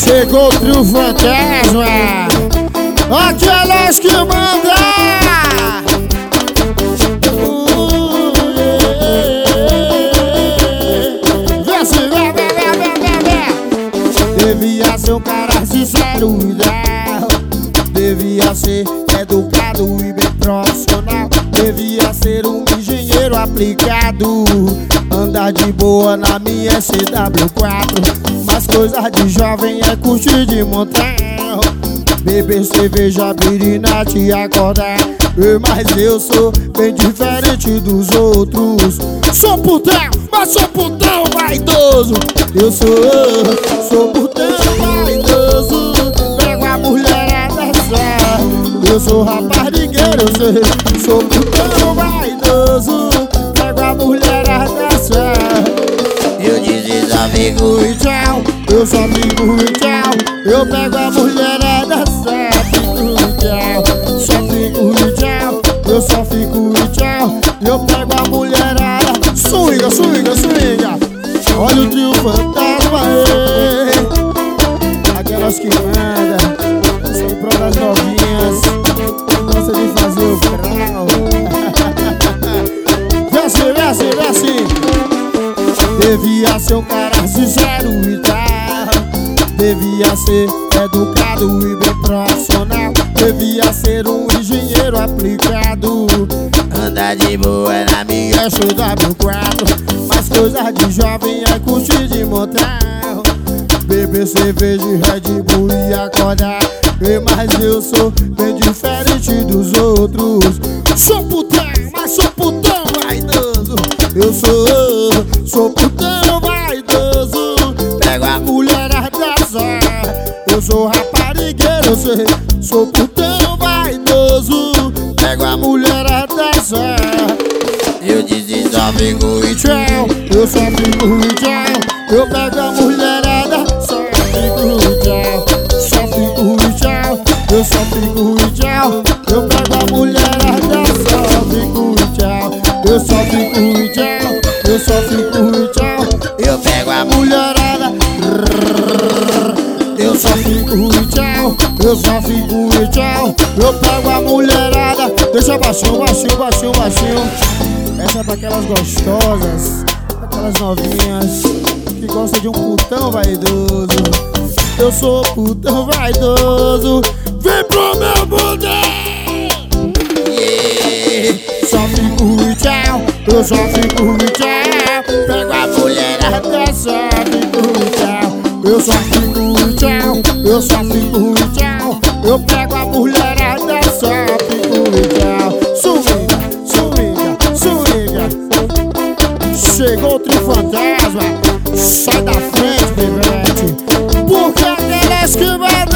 Chegou o trio fantasma. Aquelas que mandam. Devia ser um cara sincero e leal. Devia ser educado e bem profissional. Devia ser um engenheiro aplicado. Andar de boa na minha SW4. Mas coisa de jovem é curtir de montão. Beber cerveja, birinate e acordar. Mas eu sou bem diferente dos outros. Sou putão, mas sou putão vaidoso. Eu sou putão vaidoso. Pego a mulherada só. Eu sou raparigueiro, eu sei. Sou putão vaidoso. Pego a mulherada só. Eu disse só fico e tchau. Eu só fico e tchau. Eu pego a mulherada só. Fico e tchau. Só fico e tchau. Eu só fico e tchau. Eu pego a mulherada. Swinga, swinga, swinga. Olha o trio fantasma, aquelas que mandam. Sempre das novinhas. Gosta de fazer o grau. Vem assim, vem assim, vem assim. Devia ser um cara sincero e tal. Devia ser educado e bem profissional. Devia ser um engenheiro aplicado. Andar de boa na minha SW4. Mas coisa de jovem é curtir de motel. Beber cerveja e Red Bull e acordar. Mas eu sou bem diferente dos outros. Sou putão, mas sou putão vaidoso. Eu sou putão vaidoso. Pego a mulherada só. Eu sou raparigueiro, eu sei. Sou putão vaidoso. Pego a mulherada só. Eu disse só fico e tchau. Eu só fico e tchau. Eu pego a mulherada só. Fico e tchau. Só fico e tchau. Eu só fico e tchau. Eu pego a mulherada só. Fico e tchau. Eu só fico e tchau. Eu só fico e tchau. Eu pego a mulherada. Eu só fico e tchau. Eu só fico e tchau. Eu pego a mulherada. Deixa baixinho, baixinho, baixinho, baixinho. Essa é pra aquelas gostosas, aquelas novinhas que gostam de um putão vaidoso. Eu sou putão vaidoso. Vem pro meu bundão. Só fico e tchau. Eu só fico e tchau. Pego a mulherada, só fico e tchau. Eu só fico e tchau. Eu só fico e tchau. Eu pego a mulherada, só fico e tchau. Swinga, swinga, swinga. Chegou o trio fantasma. Sai da frente, bebete. Porque aquelas que vai